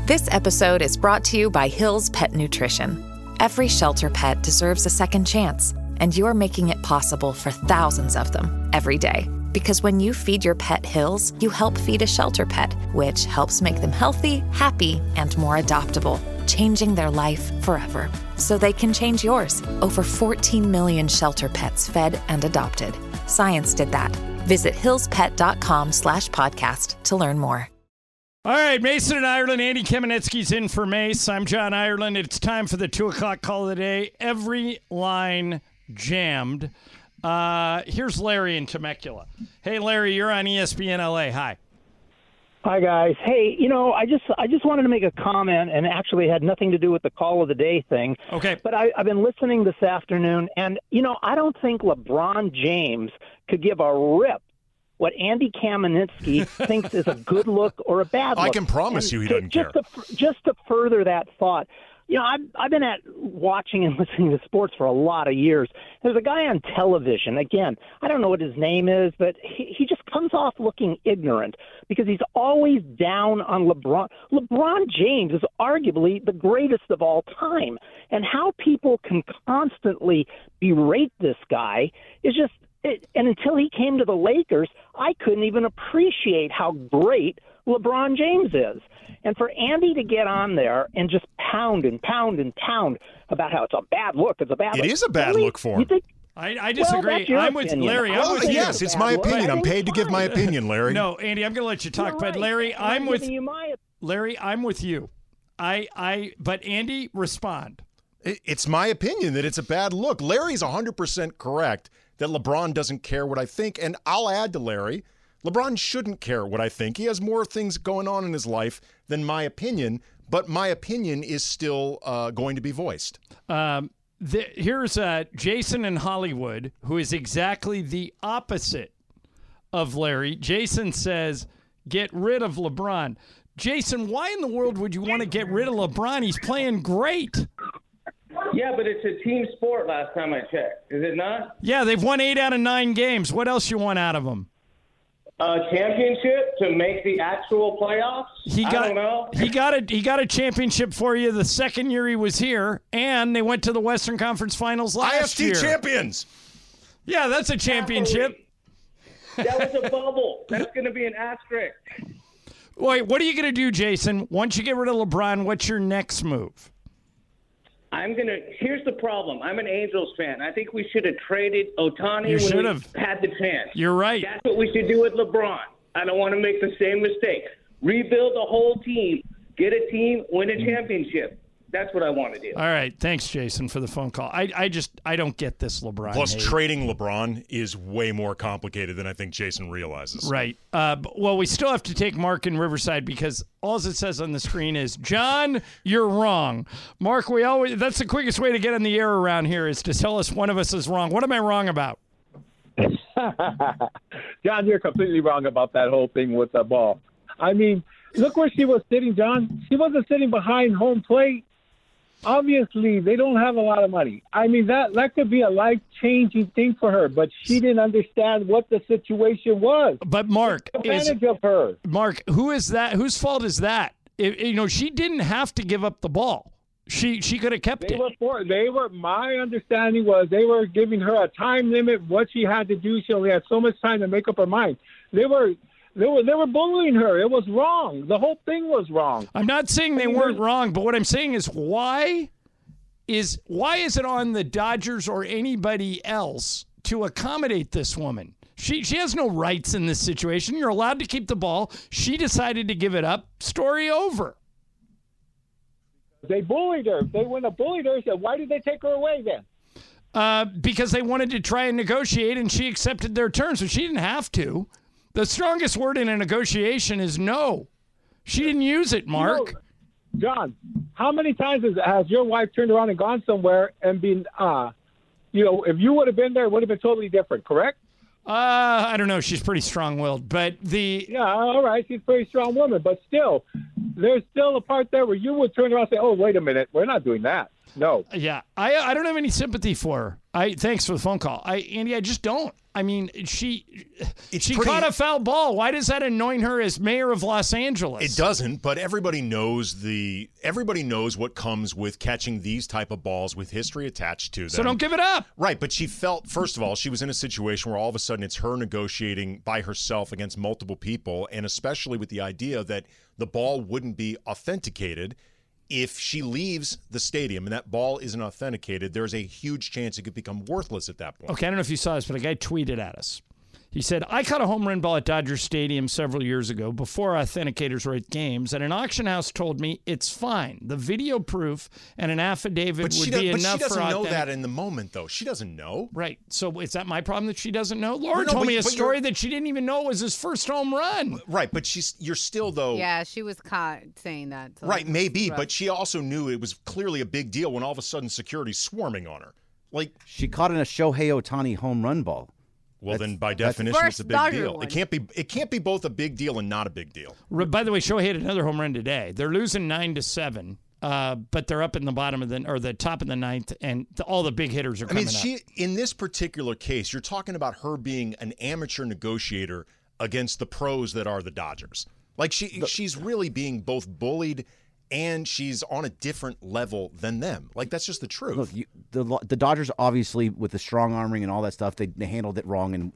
This episode is brought to you by Hill's Pet Nutrition. Every shelter pet deserves a second chance, and you're making it possible for thousands of them every day. Because when you feed your pet Hill's, you help feed a shelter pet, which helps make them healthy, happy, and more adoptable, changing their life forever. So they can change yours. Over 14 million shelter pets fed and adopted. Science did that. Visit hillspet.com/podcast to learn more. All right, Mason in Ireland. Andy Kamenetsky's in for Mace. I'm John Ireland. It's time for the 2 o'clock call of the day. Every line jammed. Here's Larry in Temecula. Hey, Larry, you're on ESPN LA. Hi. Hi, guys. Hey, I just wanted to make a comment, and actually had nothing to do with the call of the day thing. Okay. But I've been listening this afternoon, and, I don't think LeBron James could give a rip what Andy Kamenetsky thinks is a good look or a bad look. I can promise you he doesn't care. Just to further that thought, I've been watching and listening to sports for a lot of years. There's a guy on television, again, I don't know what his name is, but he just comes off looking ignorant because he's always down on LeBron. LeBron James is arguably the greatest of all time. And how people can constantly berate this guy is just and until he came to the Lakers, I couldn't even appreciate how great LeBron James is. And for Andy to get on there and just pound and pound and pound about how it's a bad look, it's a bad look. It is a bad look for him. I disagree. Well, I'm with Larry. Yes, it's my opinion. I'm paid to give my opinion, Larry. No, Andy, I'm going to let you talk. But Larry, I'm with you. But Andy, respond. It's my opinion that it's a bad look. Larry's 100% correct that LeBron doesn't care what I think. And I'll add to Larry, LeBron shouldn't care what I think. He has more things going on in his life than my opinion, but my opinion is still going to be voiced. Here's Jason in Hollywood, who is exactly the opposite of Larry. Jason says, get rid of LeBron. Jason, why in the world would you want to get rid of LeBron? He's playing great. Yeah, but it's a team sport last time I checked. Is it not? Yeah, they've won 8 out of 9 games. What else you want out of them? A championship to make the actual playoffs? I don't know. He got a championship for you the second year he was here, and they went to the Western Conference Finals last year. IFT champions. Yeah, that's a championship. That was a bubble. That's going to be an asterisk. Wait, what are you going to do, Jason? Once you get rid of LeBron, what's your next move? Here's the problem. I'm an Angels fan. I think we should have traded Ohtani when we had the chance. You're right. That's what we should do with LeBron. I don't want to make the same mistake. Rebuild the whole team, get a team, win a championship. That's what I want to do. All right. Thanks, Jason, for the phone call. I don't get this LeBron. Plus, trading LeBron is way more complicated than I think Jason realizes. Right. Well, we still have to take Mark in Riverside because all it says on the screen is, John, you're wrong. Mark, that's the quickest way to get in the air around here is to tell us one of us is wrong. What am I wrong about? John, you're completely wrong about that whole thing with the ball. I mean, look where she was sitting, John. She wasn't sitting behind home plate. Obviously, they don't have a lot of money. I mean, that could be a life-changing thing for her, but she didn't understand what the situation was. But Mark, advantage of her. Mark, who is that? Whose fault is that? She didn't have to give up the ball. She could have kept it. My understanding was they were giving her a time limit, what she had to do. She only had so much time to make up her mind. They were bullying her. It was wrong. The whole thing was wrong. I'm not saying they weren't wrong, but what I'm saying is why is it on the Dodgers or anybody else to accommodate this woman? She has no rights in this situation. You're allowed to keep the ball. She decided to give it up. Story over. They bullied her. They wouldn't have bullied her. So why did they take her away then? Because they wanted to try and negotiate, and she accepted their terms, but she didn't have to. The strongest word in a negotiation is no. She didn't use it, Mark. John, how many times has your wife turned around and gone somewhere and been, if you would have been there, it would have been totally different, correct? I don't know. She's pretty strong-willed, but Yeah, all right. She's a pretty strong woman, but still, there's still a part there where you would turn around and say, oh, wait a minute, we're not doing that. No. Yeah, I don't have any sympathy for her. Thanks for the phone call. Andy, I just don't. I mean, she pretty- caught a foul ball. Why does that anoint her as mayor of Los Angeles? It doesn't, but everybody knows what comes with catching these type of balls with history attached to them. So don't give it up. Right, but she felt, first of all, she was in a situation where all of a sudden it's her negotiating by herself against multiple people, and especially with the idea that the ball wouldn't be authenticated. If she leaves the stadium and that ball isn't authenticated, there's a huge chance it could become worthless at that point. Okay, I don't know if you saw this, but a guy tweeted at us. He said, I caught a home run ball at Dodger Stadium several years ago before authenticators were at games, and an auction house told me it's fine. The video proof and an affidavit would be enough for But she doesn't know that in the moment, though. She doesn't know. Right. So is that my problem that she doesn't know? Laura told me a story that she didn't even know was his first home run. Right, but you're still, though. Yeah, she was caught saying that. So right, maybe, but she also knew it was clearly a big deal when all of a sudden security's swarming on her. Like, she caught in a Shohei Ohtani home run ball. Well, then by definition, it's a big deal. It can't be both a big deal and not a big deal. By the way, Shohei had another home run today. They're losing 9-7, but they're up in the bottom of the top of the ninth, and all the big hitters are coming up. In this particular case, you're talking about her being an amateur negotiator against the pros that are the Dodgers. Like she's really being both bullied and she's on a different level than them. Like, that's just the truth. Look, the Dodgers, obviously, with the strong arming and all that stuff, they handled it wrong, and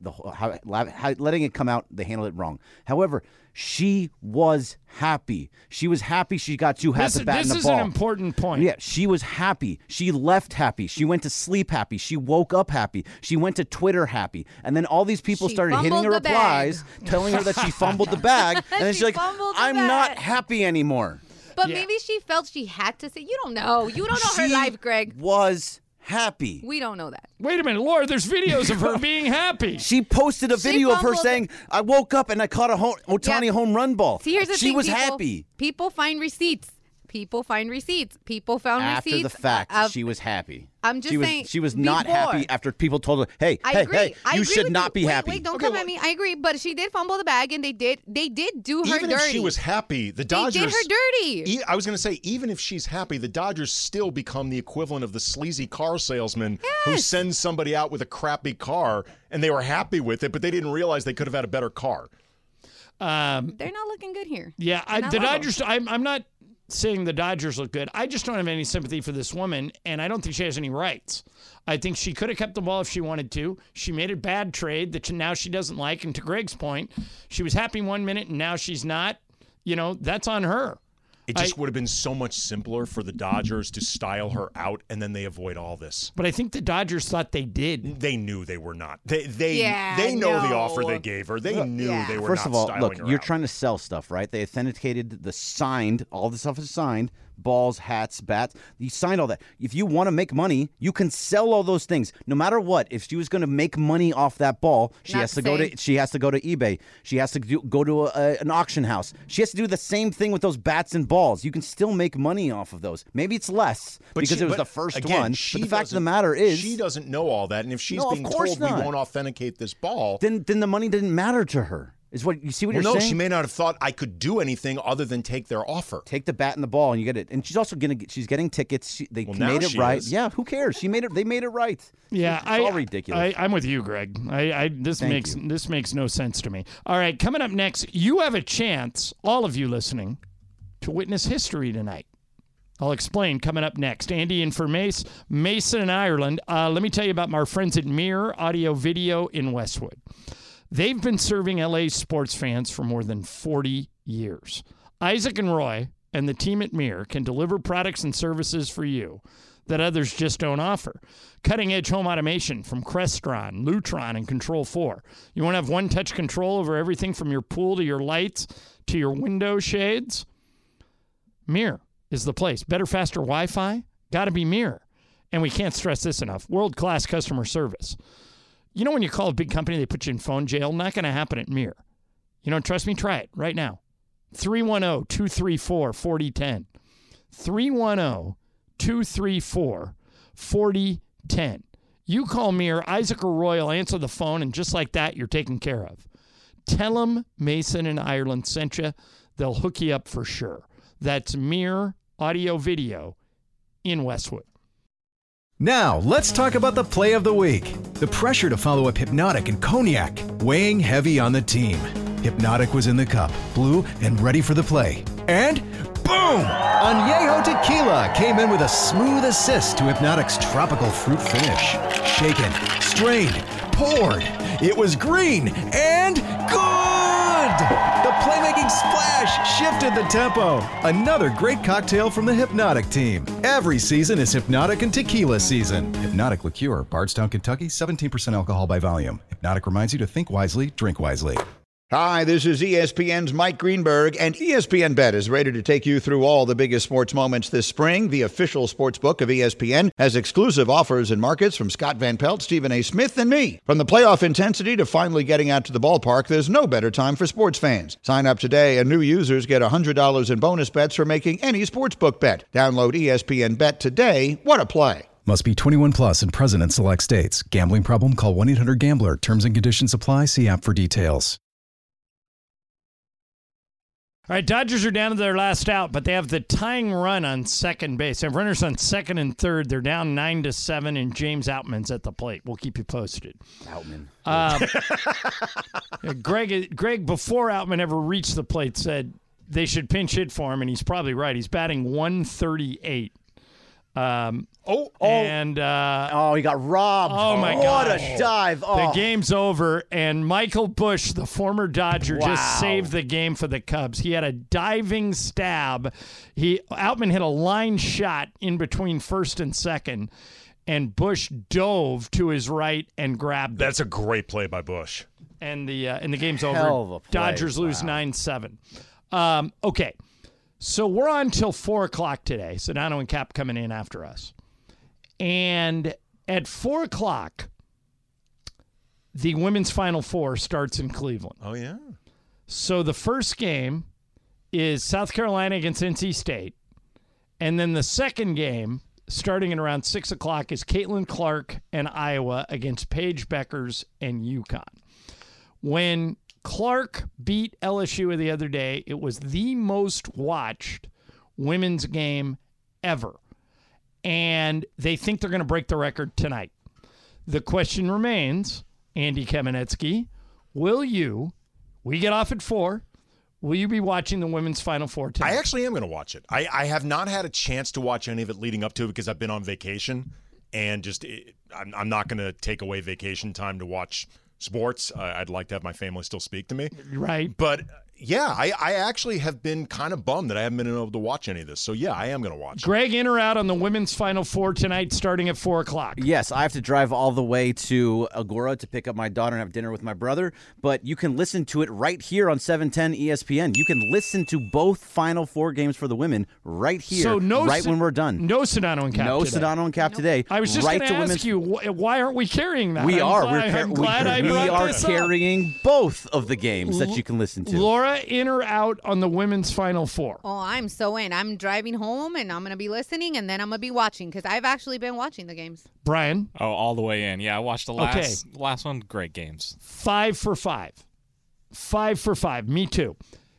letting it come out, they handled it wrong. However, she was happy. She was happy she got to have the bat and the ball. This is an important point. Yeah, she was happy. She left happy. She went to sleep happy. She woke up happy. She went to Twitter happy. And then all these people started hitting her replies, telling her that she fumbled the bag. And then she's like, I'm not happy anymore. But maybe she felt she had to say, you don't know. You don't know her life, Greg. Was happy. We don't know that. Wait a minute, Laura, there's videos of her being happy. She posted a video of her saying, I woke up and I caught a Ohtani home run ball. See, here's the thing. She was happy. People find receipts. People found receipts. After the fact, she was happy. I'm just saying. She was not happy after people told her, hey, you should not be happy. Wait, don't come at me. I agree. But she did fumble the bag, and they did do her dirty. Even if she was happy, the Dodgers... They did her dirty. I was going to say, even if she's happy, the Dodgers still become the equivalent of the sleazy car salesman who sends somebody out with a crappy car, and they were happy with it, but they didn't realize they could have had a better car. They're not looking good here. Yeah, the Dodgers... I'm not saying the Dodgers look good. I just don't have any sympathy for this woman, and I don't think she has any rights. I think she could have kept the ball if she wanted to. She made a bad trade that now she doesn't like, and to Greg's point, she was happy 1 minute, and now she's not. That's on her. It just would have been so much simpler for the Dodgers to style her out, and then they avoid all this. But I think the Dodgers thought they did. They knew they were not. They know the offer they gave her. They knew they were First not of all, styling look, her you're out. trying to sell stuff, right? They authenticated the signed, all the stuff is signed, balls, hats, bats. You signed all that. If you want to make money, you can sell all those things. No matter what, if she was going to make money off that ball, she has to go to eBay. She has to go to an auction house. She has to do the same thing with those bats and balls. You can still make money off of those. Maybe it's less because it was the first one. But the fact of the matter is, she doesn't know all that, and if she's being told we won't authenticate this ball, then the money didn't matter to her. Is what you see what you're saying? No, she may not have thought I could do anything other than take their offer. Take the bat and the ball, and you get it. And she's also she's getting tickets. They made it right. Yeah, who cares? They made it right. Yeah, it's all ridiculous. I'm with you, Greg. This makes no sense to me. All right, coming up next, you have a chance, all of you listening, to witness history tonight. I'll explain coming up next. Andy in for Mason in Ireland. Let me tell you about our friends at Mirror Audio Video in Westwood. They've been serving LA sports fans for more than 40 years. Isaac and Roy and the team at Mirror can deliver products and services for you that others just don't offer. Cutting-edge home automation from Crestron, Lutron, and Control4. You want to have one-touch control over everything from your pool to your lights to your window shades? Mirror is the place. Better, faster Wi-Fi? Got to be Mirror. And we can't stress this enough. World-class customer service. You know when you call a big company, they put you in phone jail? Not going to happen at Mirror. You don't trust me? Try it right now. 310-234-4010. 310-234-4010. You call Mirror, Isaac or Roy will answer the phone, and just like that, you're taken care of. Tell them Mason in Ireland sent you. They'll hook you up for sure. That's Mirror Audio Video in Westwood. Now, let's talk about the play of the week. The pressure to follow up Hypnotic and Cognac, weighing heavy on the team. Hypnotic was in the cup, blue, and ready for the play. And boom! Añejo Tequila came in with a smooth assist to Hypnotic's tropical fruit finish. Shaken, strained, poured. It was green and good! The playmaking splash shifted the tempo. Another great cocktail from the Hypnotic team. Every season is Hypnotic and Tequila season. Hypnotic Liqueur, Bardstown, Kentucky, 17% alcohol by volume. Hypnotic reminds you to think wisely, drink wisely. Hi, this is ESPN's Mike Greenberg, and ESPN Bet is ready to take you through all the biggest sports moments this spring. The official sports book of ESPN has exclusive offers and markets from Scott Van Pelt, Stephen A. Smith, and me. From the playoff intensity to finally getting out to the ballpark, there's no better time for sports fans. Sign up today, and new users get $100 in bonus bets for making any sportsbook bet. Download ESPN Bet today. What a play. Must be 21 plus and present in select states. Gambling problem? Call 1-800-GAMBLER. Terms and conditions apply. See app for details. All right, Dodgers are down to their last out, but they have the tying run on second base. They have runners on second and third. They're down 9-7, and James Outman's at the plate. We'll keep you posted. Outman. Greg, before Outman ever reached the plate, said they should pinch hit for him, and he's probably right. He's batting 138. He got robbed. Oh, my God. What a dive. Oh. The game's over, and Michael Busch, the former Dodger, just saved the game for the Cubs. He had a diving stab. Outman hit a line shot in between first and second, and Busch dove to his right and grabbed it. That's a great play by Busch. And the game's Hell of a over. play. Dodgers lose 9-7. Okay. So we're on till 4 o'clock today. Sedano and Cap coming in after us. And at 4 o'clock, the women's Final Four starts in Cleveland. Oh, yeah. So the first game is South Carolina against NC State. And then the second game, starting at around 6 o'clock, is Caitlin Clark and Iowa against Paige Beckers and UConn. When Clark beat LSU the other day, it was the most watched women's game ever. And they think they're going to break the record tonight. The question remains, Andy Kamenetsky, we get off at 4, will you be watching the women's Final Four tonight? I actually am going to watch it. I have not had a chance to watch any of it leading up to it because I've been on vacation. And I'm not going to take away vacation time to watch sports. I'd like to have my family still speak to me. Right. But yeah, I actually have been kind of bummed that I haven't been able to watch any of this. So yeah, I am going to watch it. Greg, in or out on the women's Final Four tonight starting at 4 o'clock? Yes, I have to drive all the way to Agora to pick up my daughter and have dinner with my brother. But you can listen to it right here on 710 ESPN. You can listen to both Final Four games for the women right here, when we're done. No Sedano and Cap No today. Sedano and Cap today. I was just right going to ask you, why aren't we carrying that? We are. I'm glad I brought we are this up. carrying both of the games that you can listen to. Laura, in or out on the women's Final Four? Oh, I'm so in. I'm driving home, and I'm going to be listening, and then I'm going to be watching, because I've actually been watching the games. Brian? Oh, all the way in. Yeah, I watched the last one. Great games. 5 for 5. 5 for 5. Me too.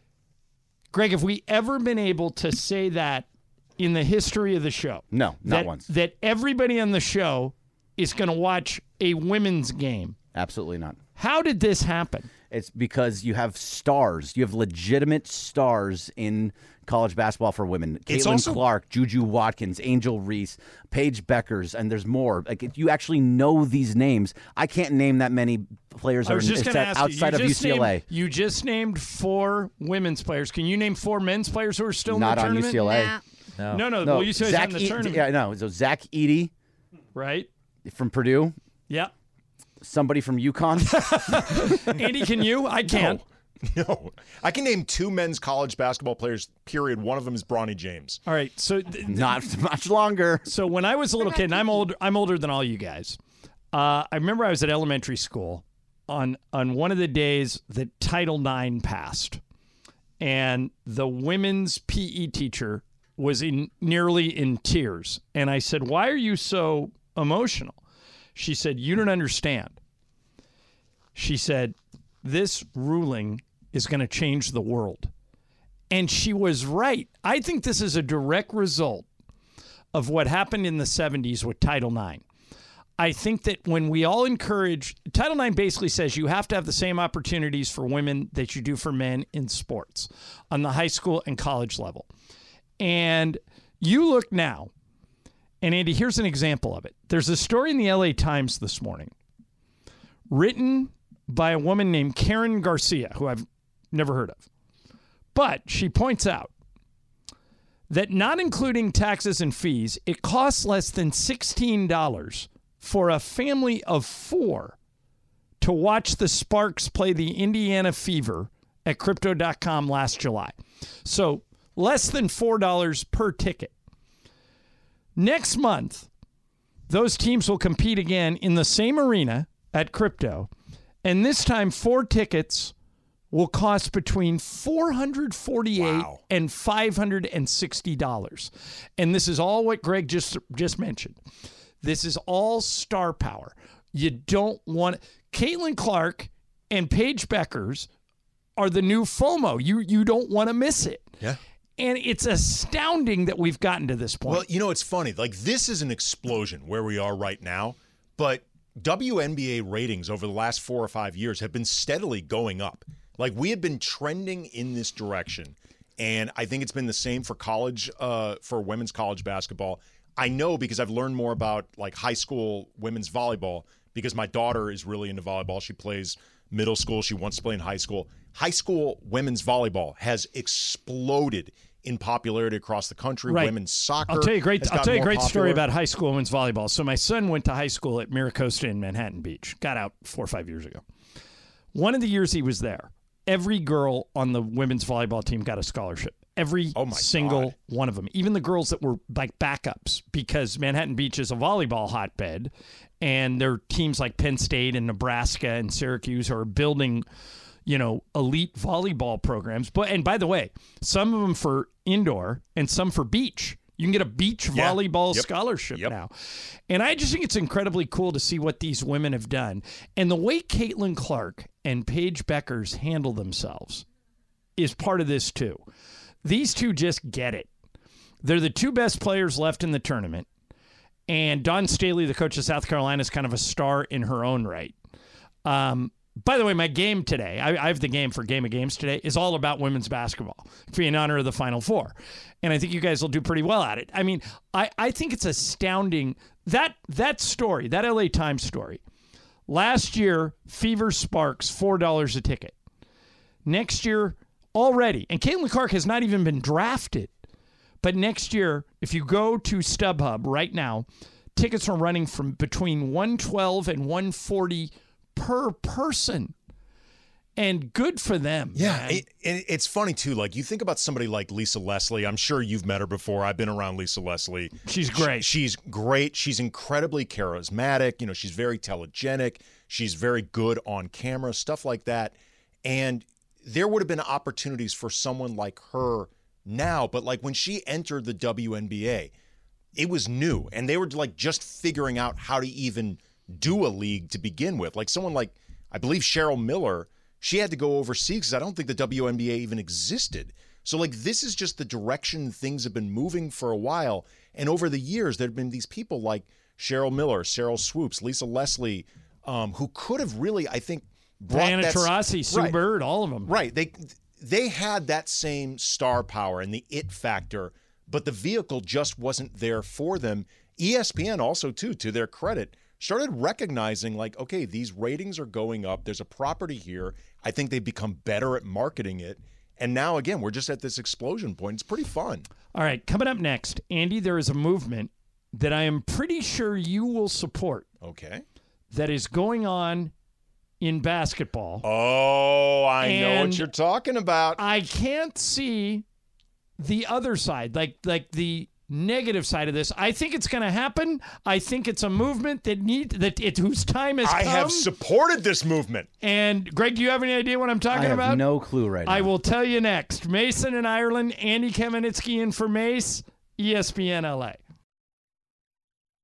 Greg, have we ever been able to say that in the history of the show? No, not once. That everybody on the show is going to watch a women's game? Absolutely not. How did this happen? It's because you have stars. You have legitimate stars in college basketball for women. Caitlin Clark, Juju Watkins, Angel Reese, Paige Beckers, and there's more. Like, if you actually know these names, I can't name that many players outside of UCLA. You just named 4 women's players. Can you name 4 men's players who are still not in the tournament? Not on UCLA. No. Well, UCLA's in the tournament. Yeah, no. So Zach Edey, right, from Purdue. Yeah. Somebody from UConn. Andy, can you? I can't. No. I can name 2 men's college basketball players, period. One of them is Bronny James. All right. So not much longer. So when I was a little kid, and I'm older than all you guys. I remember I was at elementary school on one of the days that Title IX passed. And the women's PE teacher was nearly in tears. And I said, "Why are you so emotional?" She said, "You don't understand." She said, "This ruling is going to change the world." And she was right. I think this is a direct result of what happened in the 70s with Title IX. I think that when we all encourage, Title IX basically says you have to have the same opportunities for women that you do for men in sports on the high school and college level. And you look now, and Andy, here's an example of it. There's a story in the LA Times this morning written by a woman named Karen Garcia, who I've never heard of. But she points out that not including taxes and fees, it costs less than $16 for a family of 4 to watch the Sparks play the Indiana Fever at Crypto.com last July. So less than $4 per ticket. Next month, those teams will compete again in the same arena at Crypto, and this time 4 tickets will cost between $448 and $560. And this is all what Greg just mentioned. This is all star power. You don't want... Caitlin Clark and Paige Beckers are the new FOMO. You don't want to miss it. Yeah. And it's astounding that we've gotten to this point. Well, it's funny. Like, this is an explosion where we are right now, but WNBA ratings over the last 4 or 5 years have been steadily going up. Like, we have been trending in this direction, and I think it's been the same for college, for women's college basketball. I know because I've learned more about, like, high school women's volleyball because my daughter is really into volleyball. She plays middle school. She wants to play in high school. High school women's volleyball has exploded in popularity across the country. Right. Women's soccer. I'll tell you a great popular. story about high school women's volleyball. So my son went to high school at Miracosta in Manhattan Beach. Got out 4 or 5 years ago. One of the years he was there, every girl on the women's volleyball team got a scholarship. Every single one of them. Even the girls that were like backups, because Manhattan Beach is a volleyball hotbed, and there are teams like Penn State and Nebraska and Syracuse are building, elite volleyball programs. And by the way, some of them for indoor and some for beach. You can get a beach volleyball scholarship now. And I just think it's incredibly cool to see what these women have done. And the way Caitlin Clark and Paige Beckers handle themselves is part of this too. These two just get it. They're the 2 best players left in the tournament. And Dawn Staley, the coach of South Carolina, is kind of a star in her own right. By the way, my game today, I have the game for Game of Games today, is all about women's basketball in honor of the Final Four. And I think you guys will do pretty well at it. I mean, I think it's astounding. That story, that LA Times story, last year, Fever Sparks, $4 a ticket. Next year, already, and Caitlin Clark has not even been drafted, but next year, if you go to StubHub right now, tickets are running from between $112 and $140 per person. And good for them. Yeah, it's funny, too. Like, you think about somebody like Lisa Leslie. I'm sure you've met her before. I've been around Lisa Leslie. She's great. She's great. She's incredibly charismatic. She's very telegenic. She's very good on camera, stuff like that. And there would have been opportunities for someone like her now. But, like, when she entered the WNBA, it was new. And they were, like, just figuring out how to even do a league to begin with. Like, someone like, I believe, Cheryl Miller, she had to go overseas because I don't think the WNBA even existed. So, like, this is just the direction things have been moving for a while. And over the years, there have been these people like Cheryl Miller, Sarah Swoops, Lisa Leslie, who could have really, I think, Diana Taurasi, Sue Bird, all of them. Right. They had that same star power and the it factor, but the vehicle just wasn't there for them. ESPN also, too, to their credit, started recognizing, like, okay, these ratings are going up. There's a property here. I think they've become better at marketing it. And now, again, we're just at this explosion point. It's pretty fun. All right, coming up next, Andy, there is a movement that I am pretty sure you will support. Okay. That is going on in basketball. Oh, I know what you're talking about. I can't see the other side, like the negative side of this. I think it's going to happen. I think it's a movement whose time has come. I have supported this movement. And Greg, do you have any idea what I'm talking about? I have no clue right now. I will tell you next. Mason in Ireland, Andy Kamenetsky in for Mace, ESPN LA.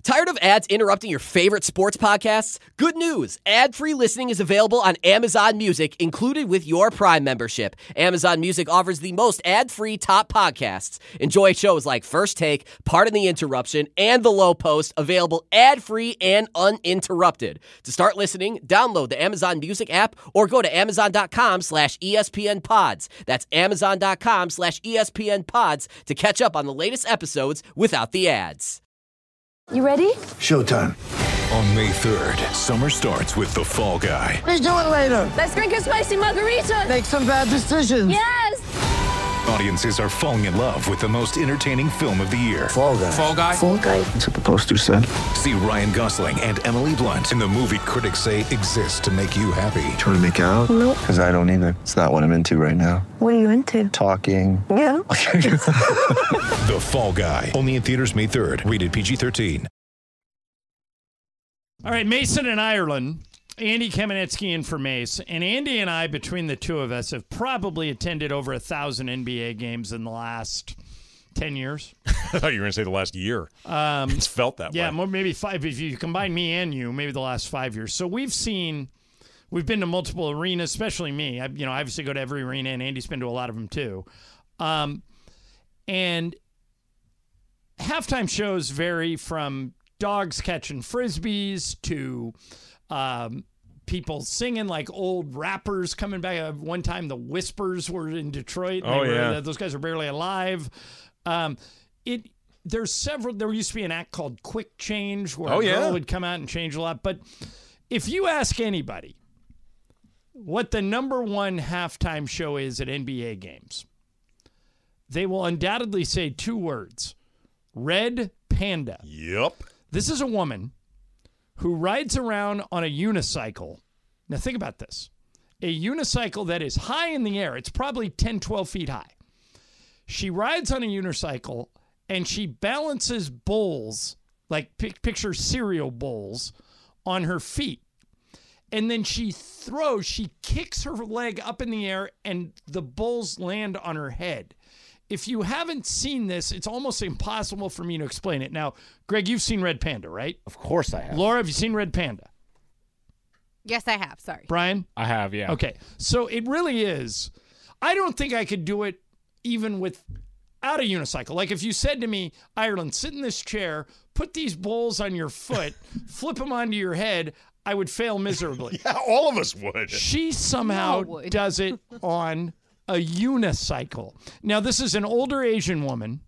Tired of ads interrupting your favorite sports podcasts? Good news! Ad-free listening is available on Amazon Music, included with your Prime membership. Amazon Music offers the most ad-free top podcasts. Enjoy shows like First Take, Pardon the Interruption, and The Low Post, available ad-free and uninterrupted. To start listening, download the Amazon Music app or go to amazon.com/ESPN Pods. That's amazon.com/ESPN Pods to catch up on the latest episodes without the ads. You ready? Showtime. On May 3rd, summer starts with The Fall Guy. Let's do it later. Let's drink a spicy margarita. Make some bad decisions. Yes. Audiences are falling in love with the most entertaining film of the year. Fall Guy. Fall Guy? Fall Guy. That's what the poster said. See Ryan Gosling and Emily Blunt in the movie critics say exists to make you happy. Trying to make it out? Nope. Because I don't either. It's not what I'm into right now. What are you into? Talking. Yeah. The Fall Guy. Only in theaters May 3rd. Rated PG-13. All right, Mason in Ireland. Andy Kamenetsky in for Mace. And Andy and I, between the two of us, have probably attended over 1,000 NBA games in the last 10 years. I thought you were going to say the last year. It's felt that way. Yeah, maybe 5. If you combine me and you, maybe the last 5 years. So we've been to multiple arenas, especially me. I obviously go to every arena, and Andy's been to a lot of them too. And halftime shows vary from dogs catching frisbees to people singing like old rappers coming back. One time the Whispers were in Detroit. Those guys are barely alive. There's several. There used to be an act called Quick Change where a girl would come out and change a lot. But if you ask anybody what the number one halftime show is at NBA games, they will undoubtedly say 2 words: Red Panda. Yep. This is a woman who rides around on a unicycle. Now think about this. A unicycle that is high in the air. It's probably 10, 12 feet high. She rides on a unicycle and she balances bowls, like picture cereal bowls, on her feet. And then she kicks her leg up in the air and the bowls land on her head. If you haven't seen this, it's almost impossible for me to explain it. Now, Greg, you've seen Red Panda, right? Of course I have. Laura, have you seen Red Panda? Yes, I have. Sorry. Brian? I have, yeah. Okay. So it really is. I don't think I could do it even without a unicycle. Like if you said to me, Ireland, sit in this chair, put these bowls on your foot, flip them onto your head, I would fail miserably. Yeah, all of us would. She somehow does it on a unicycle. Now, this is an older Asian woman.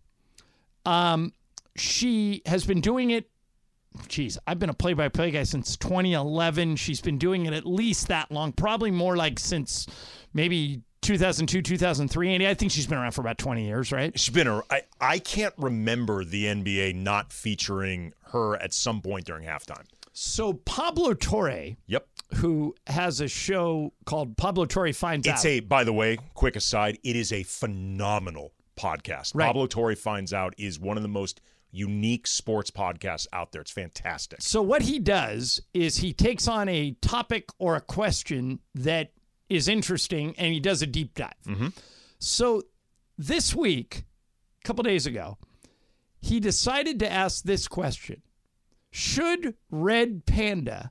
She has been doing it. Geez, I've been a play-by-play guy since 2011. She's been doing it at least that long, probably more like since maybe 2002, 2003. Andy, I think she's been around for about 20 years, right? She's been around. I can't remember the NBA not featuring her at some point during halftime. So Pablo Torre, who has a show called Pablo Torre Finds Out. By the way, quick aside, it is a phenomenal podcast. Right. Pablo Torre Finds Out is one of the most unique sports podcasts out there. It's fantastic. So what he does is he takes on a topic or a question that is interesting, and he does a deep dive. Mm-hmm. So this week, a couple days ago, he decided to ask this question: should Red Panda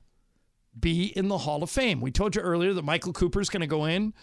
be in the Hall of Fame? We told you earlier that Michael Cooper's going to go in.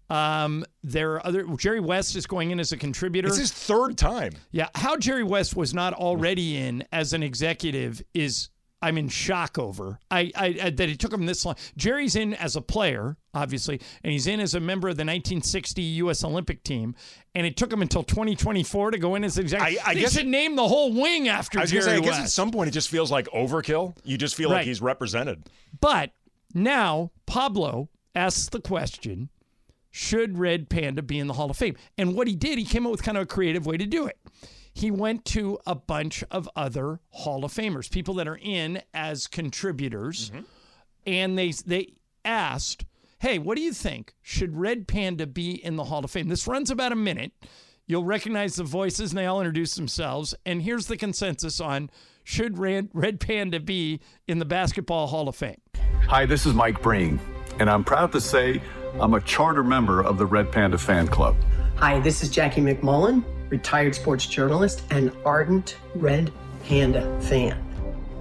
There are Jerry West is going in as a contributor. It's his 3rd time. Yeah. How Jerry West was not already in as an executive I'm in shock over. I that it took him this long. Jerry's in as a player, obviously, and he's in as a member of the 1960 U.S. Olympic team, and it took him until 2024 to go in as executive. I guess should name the whole wing after Jerry West. I guess at some point it just feels like overkill. You just feel like he's represented. But now Pablo asks the question, should Red Panda be in the Hall of Fame? And what he did, he came up with kind of a creative way to do it. He went to a bunch of other Hall of Famers, people that are in as contributors, and they asked, hey, what do you think? Should Red Panda be in the Hall of Fame? This runs about a minute. You'll recognize the voices, and they all introduce themselves. And here's the consensus on should Red Panda be in the Basketball Hall of Fame? Hi, this is Mike Breen, and I'm proud to say I'm a charter member of the Red Panda Fan Club. Hi, this is Jackie McMullen, retired sports journalist and ardent Red Panda fan.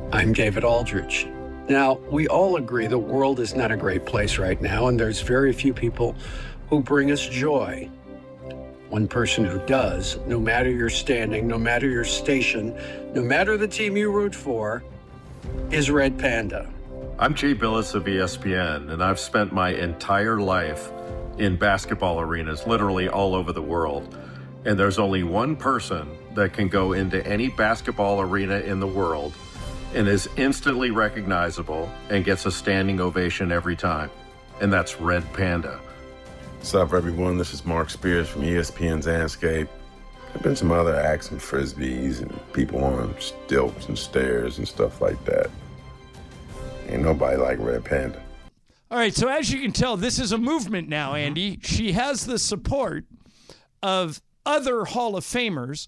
I'm David Aldridge. Now, we all agree the world is not a great place right now, and there's very few people who bring us joy. One person who does, no matter your standing, no matter your station, no matter the team you root for, is Red Panda. I'm Jay Billis of ESPN, and I've spent my entire life in basketball arenas, literally all over the world. And there's only one person that can go into any basketball arena in the world and is instantly recognizable and gets a standing ovation every time. And that's Red Panda. What's up, everyone? This is Mark Spears from ESPN's Anscape. There've been some other acts and frisbees and people on stilts and stairs and stuff like that. Ain't nobody like Red Panda. All right, so as you can tell, this is a movement now, Andy. She has the support of other Hall of Famers.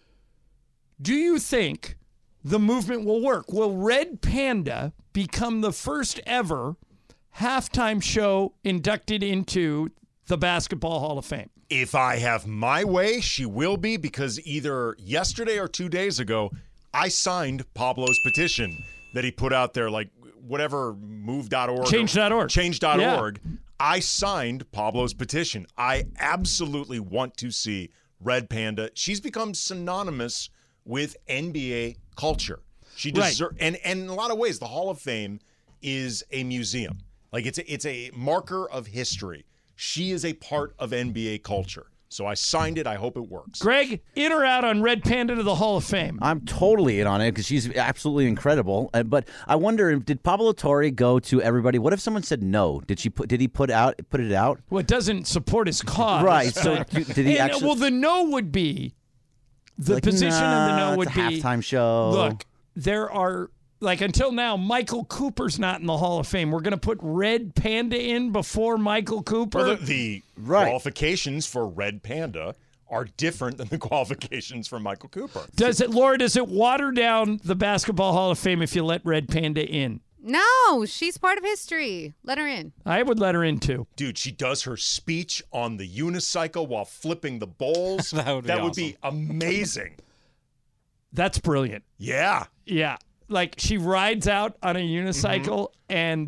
Do you think the movement will work? Will Red Panda become the first ever halftime show inducted into the Basketball Hall of Fame? If I have my way, she will be, because either yesterday or 2 days ago, I signed Pablo's petition that he put out there, like whatever, move.org. Change.org. Change.org. Yeah. I signed Pablo's petition. I absolutely want to see Red Panda. She's become synonymous with NBA culture. She deserves, and in a lot of ways, the Hall of Fame is a museum. Like it's a marker of history. She is a part of NBA culture. So I signed it. I hope it works. Greg, in or out on Red Panda to the Hall of Fame? I'm totally in on it because she's absolutely incredible. But I wonder, did Pablo Torre go to everybody? What if someone said no? Did he put it out? Well, it doesn't support his cause. Right. So did he actually? Well, the no would be the position of the no would it's be a halftime show. Look, there are. Like, until now, Michael Cooper's not in the Hall of Fame. We're going to put Red Panda in before Michael Cooper. Well, the qualifications for Red Panda are different than the qualifications for Michael Cooper. Does it water down the Basketball Hall of Fame if you let Red Panda in? No, she's part of history. Let her in. I would let her in, too. Dude, she does her speech on the unicycle while flipping the bowls. That would be amazing. That's brilliant. Yeah. Yeah. Like, she rides out on a unicycle, and,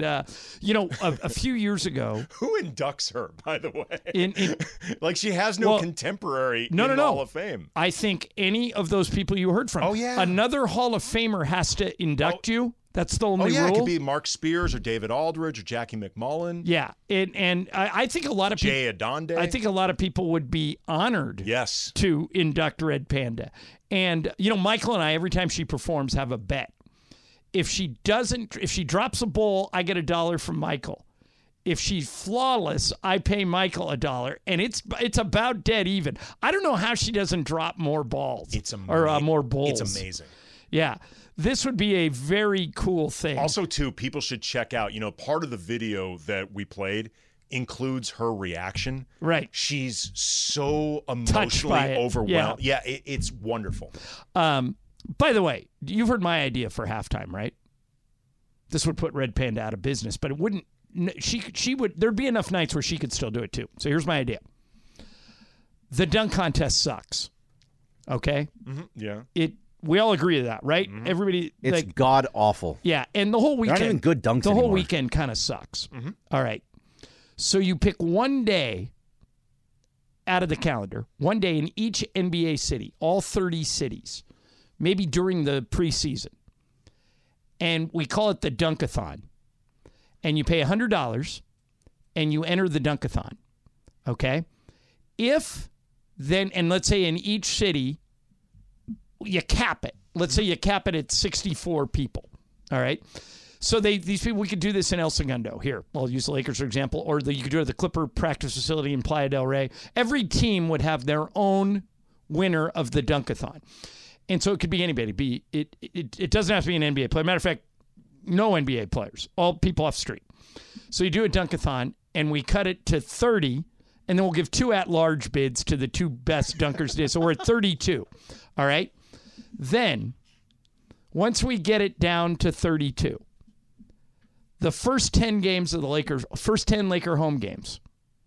a few years ago. Who inducts her, by the way? Like, she has no contemporary in the Hall of Fame. I think any of those people you heard from. Oh, yeah. Another Hall of Famer has to induct you. That's the only rule. It could be Mark Spears or David Aldridge or Jackie McMullen. Yeah, and I think a lot of people. Jay Adonde. I think a lot of people would be honored. Yes. To induct Red Panda, and Michael and I, every time she performs, have a bet. If she drops a bowl, I get $1 from Michael. If she's flawless, I pay Michael $1, and it's about dead even. I don't know how she doesn't drop more balls. It's amazing. Or more bowls. It's amazing. Yeah. This would be a very cool thing. Also, too, people should check out, part of the video that we played includes her reaction. Right. She's so emotionally overwhelmed. Yeah, it's wonderful. By the way, you've heard my idea for halftime, right? This would put Red Panda out of business, but it wouldn't. She would. There'd be enough nights where she could still do it too. So here's my idea. The dunk contest sucks. Okay. Mm-hmm. Yeah. We all agree to that, right? Mm-hmm. Everybody. It's god awful. Yeah, and the whole weekend. Not even good dunks The whole anymore. weekend kind of sucks. Mm-hmm. All right. So you pick one day out of the calendar, one day in each NBA city, all 30 cities. Maybe during the preseason. And we call it the Dunkathon. And you pay $100 and you enter the Dunkathon. Okay? If then, and let's say in each city, you cap it. Let's say you cap it at 64 people. All right? So these people, we could do this in El Segundo. Here, I'll use the Lakers, for example, or you could do it at the Clipper practice facility in Playa del Rey. Every team would have their own winner of the Dunkathon. And so it could be anybody. It doesn't have to be an NBA player. Matter of fact, no NBA players. All people off the street. So you do a Dunkathon, and we cut it to 30, and then we'll give 2 at-large bids to the 2 best dunkers today. So we're at 32. All right? Then, once we get it down to 32, the first 10 games of the Lakers, first 10 Laker home games,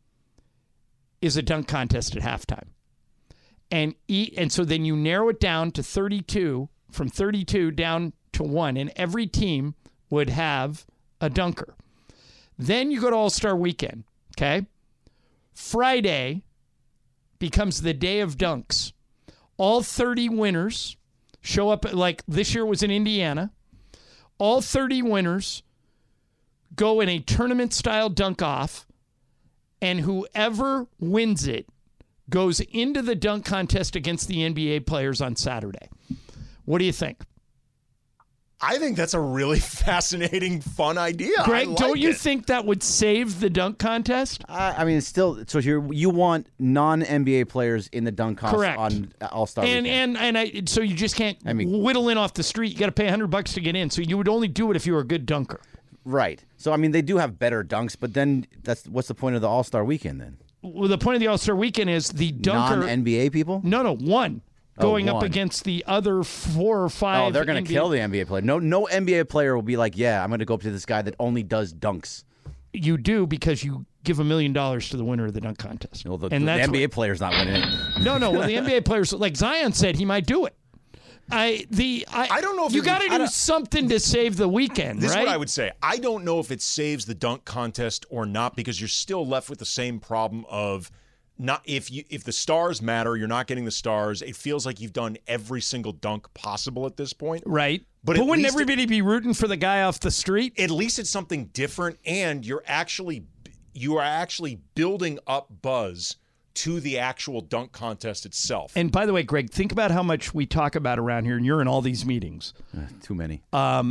is a dunk contest at halftime. And so then you narrow it down to 32, from 32 down to 1, and every team would have a dunker. Then you go to All-Star Weekend, okay? Friday becomes the day of dunks. All 30 winners show up, like this year was in Indiana. All 30 winners go in a tournament-style dunk-off, and whoever wins it goes into the dunk contest against the NBA players on Saturday. What do you think? I think that's a really fascinating, fun idea. Greg, don't you think that would save the dunk contest? I mean, it's still, so you want non-NBA players in the dunk contest on All-Star Weekend. So you just can't whittle in off the street. You got to pay $100 to get in. So you would only do it if you were a good dunker. Right. So, I mean, they do have better dunks, but then what's the point of the All-Star Weekend then? Well, the point of the All-Star Weekend is the dunker. Non-NBA people? No, one. Going up against the other 4 or 5. Oh, they're going to kill the NBA player. No NBA player will be like, yeah, I'm going to go up to this guy that only does dunks. You do, because you give $1 million to the winner of the dunk contest. Well, the NBA player's not winning it. No. Well, the NBA players, like Zion said, he might do it. I don't know if you got to do something to save the weekend. This right? is what I would say. I don't know if it saves the dunk contest or not, because you're still left with the same problem of not if the stars matter, you're not getting the stars. It feels like you've done every single dunk possible at this point. Right. But wouldn't everybody be rooting for the guy off the street? At least it's something different, and you are actually building up buzz to the actual dunk contest itself. And by the way, Greg, think about how much we talk about around here, and you're in all these meetings. Too many.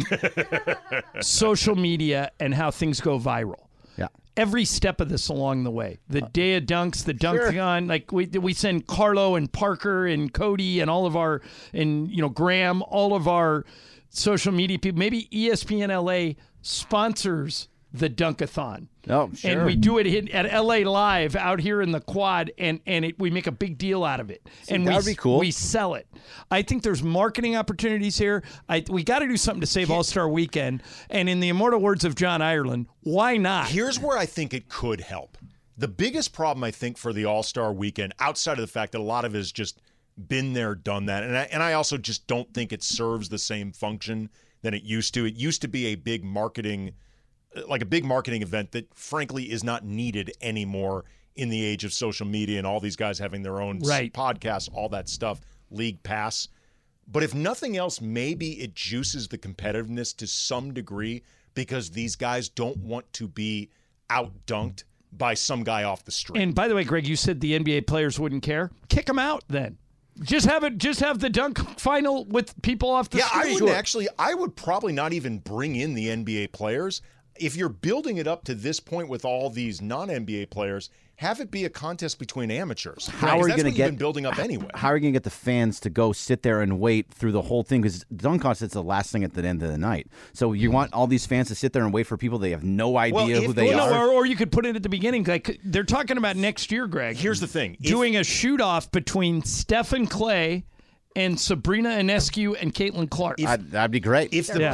Social media and how things go viral. Yeah. Every step of this along the way. The day of dunks, the dunk-a-thon, like we send Carlo and Parker and Cody and all of our, and Graham, all of our social media people. Maybe ESPN LA sponsors the dunk-a-thon. Oh, sure. And we do it at LA Live out here in the quad, and we make a big deal out of it. And that would be cool. We sell it. I think there's marketing opportunities here. We got to do something to save All-Star Weekend. And in the immortal words of John Ireland, why not? Here's where I think it could help. The biggest problem, I think, for the All-Star Weekend, outside of the fact that a lot of it has just been there, done that, and I also just don't think it serves the same function than it used to. It used to be a big marketing event that frankly is not needed anymore in the age of social media and all these guys having their own podcasts, all that stuff, League Pass. But if nothing else, maybe it juices the competitiveness to some degree, because these guys don't want to be out-dunked by some guy off the street. And by the way, Greg, you said the NBA players wouldn't care. Kick them out then. Just have the dunk final with people off the street. I would probably not even bring in the NBA players. If you're building it up to this point with all these non-NBA players, have it be a contest between amateurs. How are you going to get building up anyway? How are you going to get the fans to go sit there and wait through the whole thing? Because dunk contest is the last thing at the end of the night. So you want all these fans to sit there and wait for people they have no idea who they are. Or you could put it at the beginning. Like they're talking about next year, Greg. Here's the thing: doing a shoot-off between Stephen Clay and Sabrina Ionescu and Caitlin Clark. That'd be great. If the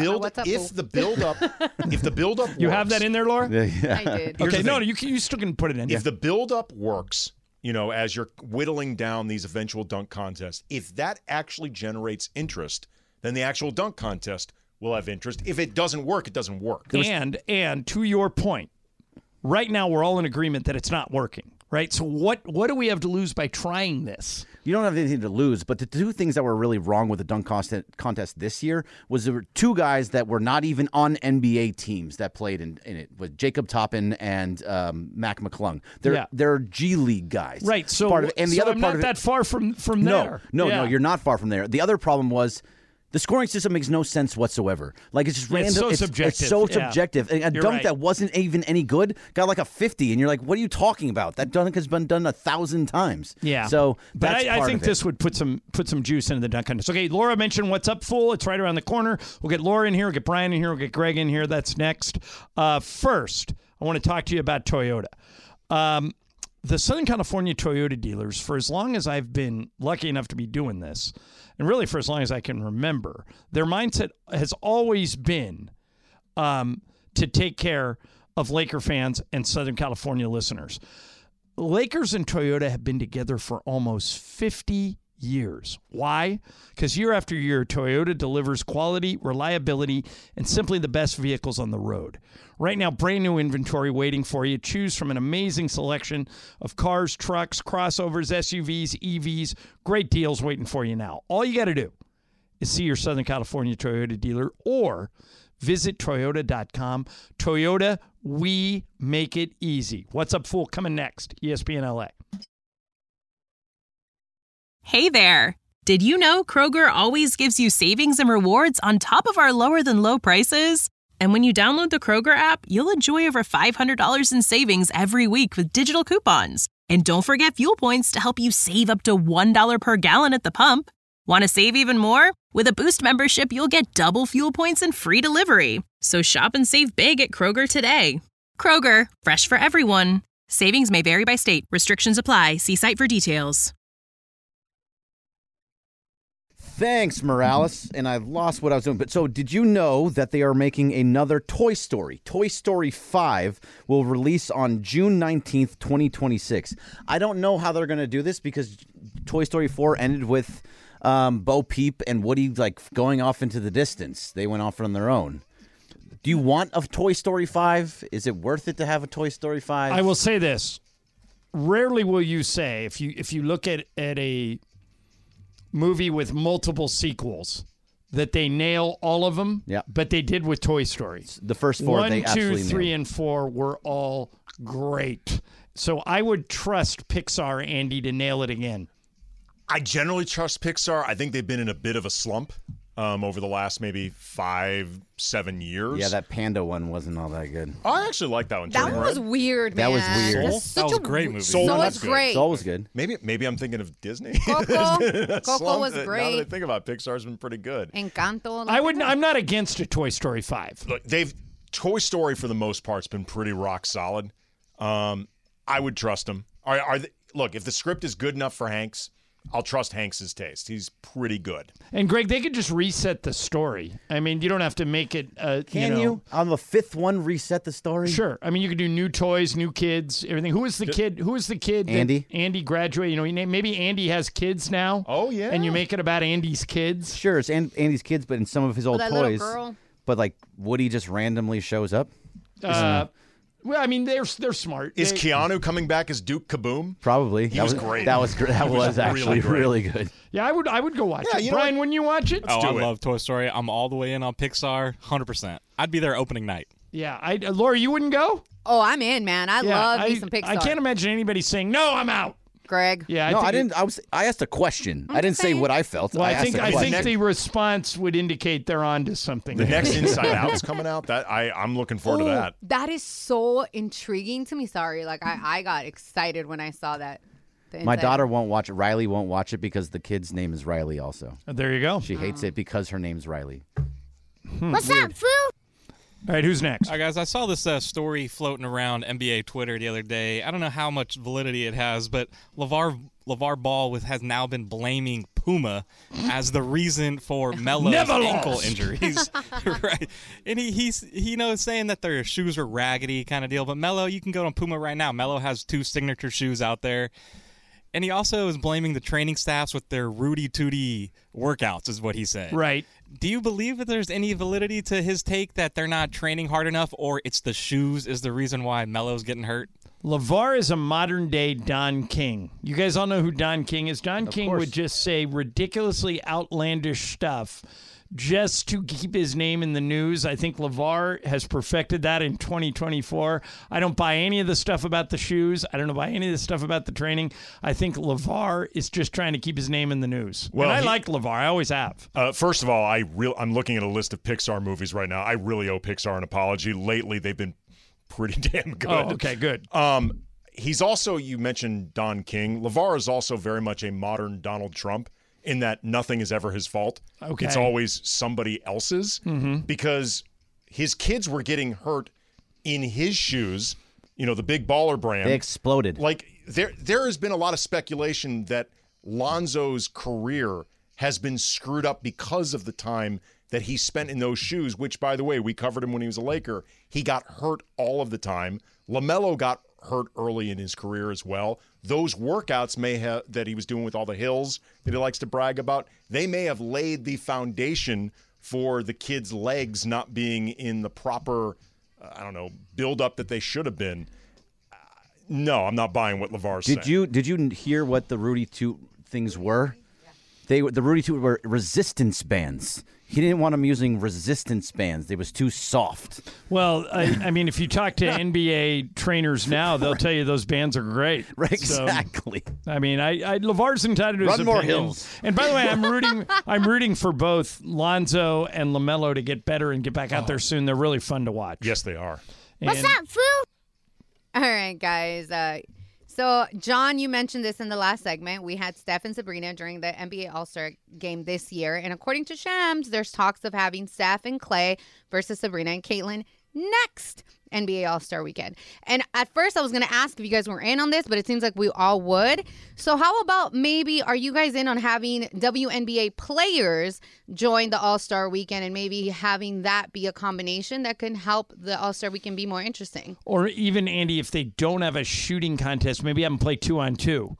build up, you have that in there, Laura? Yeah. I did. Okay, no, you still can put it in. If the build up works, as you're whittling down these eventual dunk contests, if that actually generates interest, then the actual dunk contest will have interest. If it doesn't work, it doesn't work. And to your point, right now we're all in agreement that it's not working. Right? So what do we have to lose by trying this? You don't have anything to lose, but the two things that were really wrong with the dunk contest this year was there were two guys that were not even on NBA teams that played in it, with Jacob Toppin and Mac McClung. They're G League guys. Right. So, I'm not that far from there. No, you're not far from there. The other problem was the scoring system makes no sense whatsoever. Like, it's just random. It's so subjective. It's so subjective. And a dunk that wasn't even any good got like a 50, and you're like, what are you talking about? That dunk has been done 1,000 times. Yeah. So but I think this would put some juice into the dunk contest. Okay, Laura mentioned What's Up, Fool. It's right around the corner. We'll get Laura in here. We'll get Brian in here. We'll get Greg in here. That's next. First, I want to talk to you about Toyota. The Southern California Toyota dealers, for as long as I've been lucky enough to be doing this, and really for as long as I can remember, their mindset has always been to take care of Laker fans and Southern California listeners. Lakers and Toyota have been together for almost 50 years. Why? Because year after year, Toyota delivers quality, reliability, and simply the best vehicles on the road. Right now, brand new inventory waiting for you. Choose from an amazing selection of cars, trucks, crossovers, SUVs, EVs. Great deals waiting for you now. All you got to do is see your Southern California Toyota dealer or visit Toyota.com. Toyota, we make it easy. What's Up, Fool? Coming next. ESPN LA. Hey there. Did you know Kroger always gives you savings and rewards on top of our lower than low prices? And when you download the Kroger app, you'll enjoy over $500 in savings every week with digital coupons. And don't forget fuel points to help you save up to $1 per gallon at the pump. Want to save even more? With a Boost membership, you'll get double fuel points and free delivery. So shop and save big at Kroger today. Kroger, fresh for everyone. Savings may vary by state. Restrictions apply. See site for details. Thanks, Morales. And I lost what I was doing. But so did you know that they are making another Toy Story? Toy Story 5 will release on June 19th, 2026. I don't know how they're going to do this because Toy Story 4 ended with Bo Peep and Woody going off into the distance. They went off on their own. Do you want a Toy Story 5? Is it worth it to have a Toy Story 5? I will say this. Rarely will you say, if you look at a movie with multiple sequels, that they nail all of them. Yeah. But they did with Toy Story. The first four, they absolutely 1, 2, 3, nailed. and 4 were all great. So I would trust Pixar, Andy, to nail it again. I generally trust Pixar. I think they've been in a bit of a slump over the last maybe 5-7 years. Yeah, that Panda one wasn't all that good. I actually like that one. That one was weird, man. That was weird. That was a great movie. Soul was great. Soul was good. Maybe I'm thinking of Disney. Coco was Now that great. I think about it, Pixar's been pretty good. Encanto. I'm not against a Toy Story 5. Look, Toy Story for the most part's been pretty rock solid. I would trust them. Look, if the script is good enough for Hanks, I'll trust Hanks's taste. He's pretty good. And Greg, they could just reset the story. I mean, you don't have to make it. Can you on the fifth one reset the story? Sure. I mean, you could do new toys, new kids, everything. Who was the kid? Who was the kid? Andy. Andy graduated. Maybe Andy has kids now. Oh yeah. And you make it about Andy's kids. Sure, it's Andy's kids, but in some of his old that toys. little girl. But Woody just randomly shows up. Well, I mean, they're smart. Is Keanu coming back as Duke Kaboom? Probably. He was great. That was actually really good. Yeah, I would go watch it. Brian, wouldn't you watch it? I love Toy Story. I'm all the way in on Pixar, 100%. I'd be there opening night. Yeah, Laura, you wouldn't go? Oh, I'm in, man. I love me some Pixar. I can't imagine anybody saying, no, I'm out. Greg. Yeah, I didn't. I asked a question. I didn't say what I felt. Well, I think question. the response would indicate they're on to something. The next Inside Out is coming out. I'm looking forward to that. That is so intriguing to me. Sorry, I got excited when I saw that. My daughter won't watch it. Riley won't watch it because the kid's name is Riley also. There you go. She hates it because her name's Riley. What's up, fool? All right, who's next? All right, guys, I saw this story floating around NBA Twitter the other day. I don't know how much validity it has, but LeVar Ball has now been blaming Puma as the reason for Melo's ankle injuries. Right. And he's saying that their shoes are raggedy kind of deal. But Melo, you can go on Puma right now. Melo has 2 signature shoes out there. And he also is blaming the training staffs with their Rudy-Tooty workouts, is what he said. Right. Do you believe that there's any validity to his take that they're not training hard enough, or it's the shoes is the reason why Melo's getting hurt? LeVar is a modern-day Don King. You guys all know who Don King is. Don King would just say ridiculously outlandish stuff just to keep his name in the news. I think LeVar has perfected that in 2024. I don't buy any of the stuff about the shoes. I don't buy any of the stuff about the training. I think LeVar is just trying to keep his name in the news. Well, and I like LeVar. I always have. First of all, I'm looking at a list of Pixar movies right now. I really owe Pixar an apology. Lately, they've been pretty damn good. Oh, okay, good. He's also, you mentioned Don King. LeVar is also very much a modern Donald Trump in that nothing is ever his fault. Okay. It's always somebody else's because his kids were getting hurt in his shoes, the Big Baller brand. They exploded. There has been a lot of speculation that Lonzo's career has been screwed up because of the time that he spent in those shoes, which, by the way, we covered him when he was a Laker. He got hurt all of the time. LaMelo got hurt early in his career as well. Those workouts that he was doing with all the hills that he likes to brag about, they may have laid the foundation for the kids' legs not being in the proper, build up that they should have been. No, I'm not buying what LeVar's saying. Did you hear what the Rudy Toot things were? The Rudy Toot were resistance bands. He didn't want them using resistance bands. They was too soft. Well, I mean, if you talk to NBA trainers now, they'll tell you those bands are great. Right, exactly. So, I mean, LeVar's entitled to his Run more opinion. hills. And by the way, I'm rooting for both Lonzo and LaMelo to get better and get back out there soon. They're really fun to watch. Yes, they are. What's up, Foo? All right, guys. So, John, you mentioned this in the last segment. We had Steph and Sabrina during the NBA All-Star game this year. And according to Shams, there's talks of having Steph and Clay versus Sabrina and Caitlin next NBA All-Star weekend. And at first I was going to ask if you guys were in on this, but it seems like we all would. So how about maybe are you guys in on having WNBA players join the All-Star weekend and maybe having that be a combination that can help the All-Star weekend be more interesting? Or even, Andy, if they don't have a shooting contest, maybe have them play 2-on-2.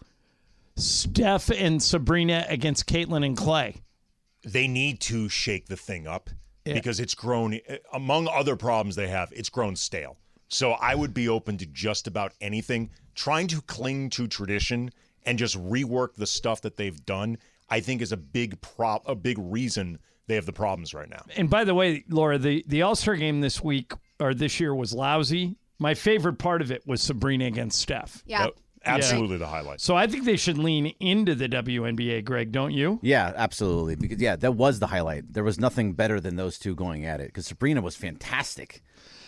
Steph and Sabrina against Caitlin and Clay. They need to shake the thing up. Yeah. Because it's grown, among other problems they have, it's grown stale. So I would be open to just about anything. Trying to cling to tradition and just rework the stuff that they've done, I think is a big reason they have the problems right now. And by the way, Laura, the All-Star game this year was lousy. My favorite part of it was Sabrina against Steph. Yeah. Absolutely the highlight. So I think they should lean into the WNBA, Greg, don't you? Yeah, absolutely. Because that was the highlight. There was nothing better than those two going at it because Sabrina was fantastic.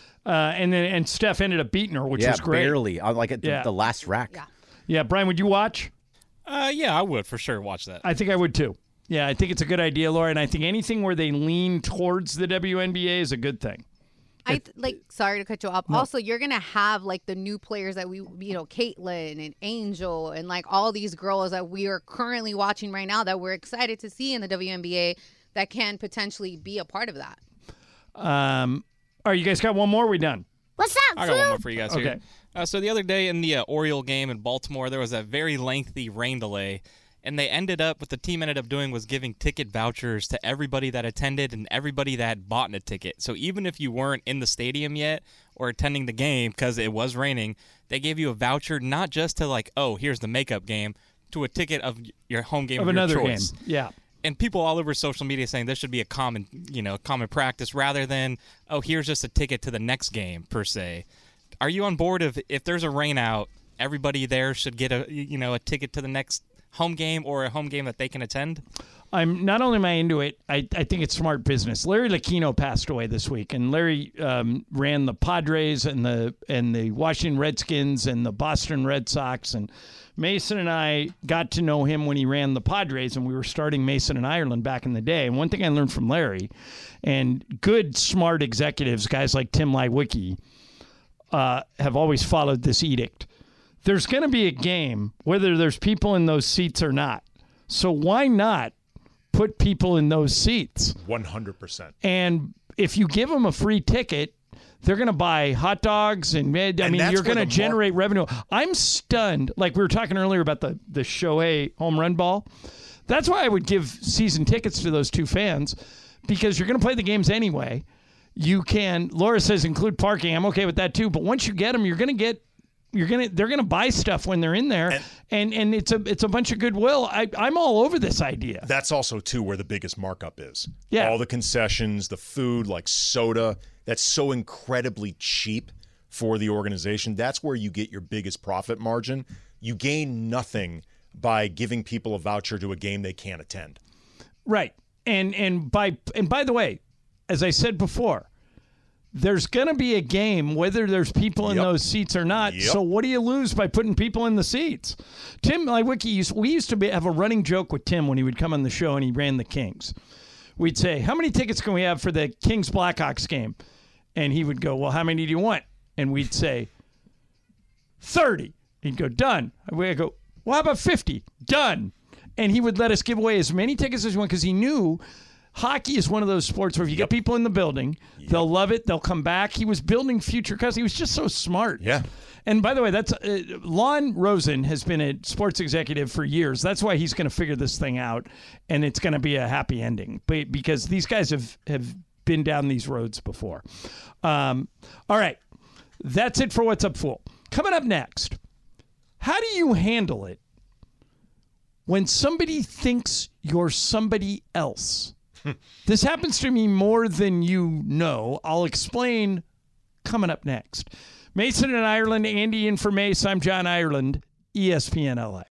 And Steph ended up beating her, which was great. Barely. Like at the last rack. Yeah, Brian, would you watch? Yeah, I would for sure watch that. I think I would too. Yeah, I think it's a good idea, Laura, and I think anything where they lean towards the WNBA is a good thing. Sorry to cut you off. No. Also, you're going to have like the new players that Caitlin and Angel and like all these girls that we are currently watching right now that we're excited to see in the WNBA that can potentially be a part of that. All right, you guys got one more? Or we done? What's up, I got one more for you guys here. Okay. So the other day in the Oriole game in Baltimore, there was a very lengthy rain delay. And what the team ended up doing was giving ticket vouchers to everybody that attended and everybody that had bought a ticket. So even if you weren't in the stadium yet or attending the game because it was raining, they gave you a voucher not just to here's the makeup game, to a ticket of your home game of another your choice. game. Yeah. And people all over social media saying this should be a common practice rather than, here's just a ticket to the next game per se. Are you on board if there's a rain out, everybody there should get a ticket to the next home game or a home game that they can attend? I'm not only am I into it, I think it's smart business. Larry Lucchino passed away this week, and Larry ran the Padres and the Washington Redskins and the Boston Red Sox. And Mason and I got to know him when he ran the Padres, and we were starting Mason and Ireland back in the day. And one thing I learned from Larry, and good, smart executives, guys like Tim Leiweke, have always followed this edict. There's going to be a game, whether there's people in those seats or not. So why not put people in those seats? 100%. And if you give them a free ticket, they're going to buy hot dogs and you're going to generate revenue. I'm stunned. Like we were talking earlier about the Shohei home run ball. That's why I would give season tickets to those two fans, because you're going to play the games anyway. You can, Laura says, include parking. I'm okay with that too. But once you get them, they're gonna buy stuff when they're in there, and it's a bunch of goodwill. I'm all over this idea. That's also too where the biggest markup is. Yeah, all the concessions, the food, like soda, that's so incredibly cheap for the organization. That's where you get your biggest profit margin. You gain nothing by giving people a voucher to a game they can't attend. Right, and by the way, as I said before, there's going to be a game whether there's people in those seats or not. So what do you lose by putting people in the seats? Tim Leiweke, we used to have a running joke with Tim when he would come on the show and he ran the Kings. We'd say, how many tickets can we have for the Kings-Blackhawks game? And he would go, well, how many do you want? And we'd say, 30. He'd go, done. We'd go, well, how about 50? Done. And he would let us give away as many tickets as we want because he knew Hockey is one of those sports where if you get people in the building, they'll love it. They'll come back. He was building future because he was just so smart. Yeah. And by the way, that's Lon Rosen has been a sports executive for years. That's why he's going to figure this thing out, and it's going to be a happy ending. But because these guys have been down these roads before. All right, that's it for What's Up, Fool. Coming up next, how do you handle it when somebody thinks you're somebody else? This happens to me more than you know. I'll explain coming up next. Mason in Ireland, Andy in for Mace. I'm John Ireland, ESPN LA.